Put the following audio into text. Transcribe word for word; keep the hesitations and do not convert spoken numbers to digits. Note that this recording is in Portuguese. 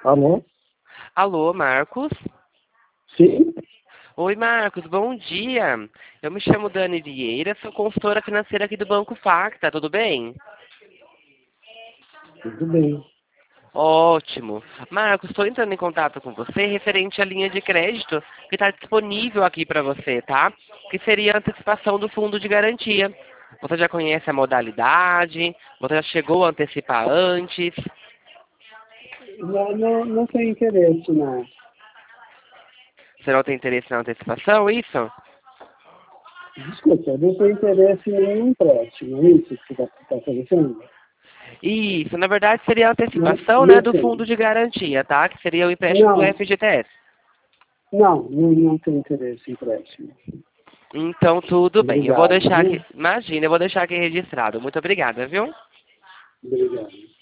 Alô? Alô, Marcos? Sim? Oi, Marcos, bom dia. Eu me chamo Dani Vieira, sou consultora financeira aqui do Banco Facta, tudo bem? Tudo bem. Ótimo. Marcos, estou entrando em contato com você referente à linha de crédito que está disponível aqui para você, tá? Que seria a antecipação do fundo de garantia. Você já conhece a modalidade? Você já chegou a antecipar antes? Não, não, não tem interesse, não. Você não tem interesse na antecipação, isso? Desculpa, eu não tenho interesse em nenhum empréstimo, é isso que você está oferecendo? Isso, na verdade seria a Não, antecipação, né, não do fundo tem. de garantia, tá? Que seria o empréstimo do Não, F G T S. não, não, não tenho interesse em empréstimo. Então tudo bem, eu vou Obrigado, deixar viu? aqui, imagina, eu vou deixar aqui registrado. Muito obrigada, viu? Obrigado.